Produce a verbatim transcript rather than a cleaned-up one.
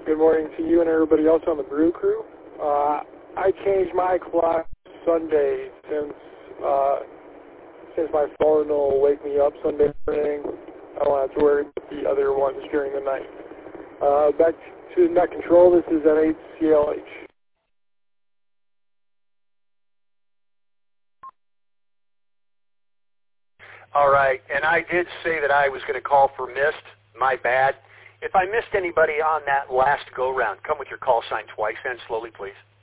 Good morning to you and everybody else on the Brew Crew. Uh, I changed my clock Sunday since uh, since my phone will wake me up Sunday morning. I don't have to worry about the other ones during the night. Uh, back to Net Control. This is N eight C L H. All right, and I did say that I was going to call for missed. My bad. If I missed anybody on that last go-round, come with your call sign twice and slowly, please.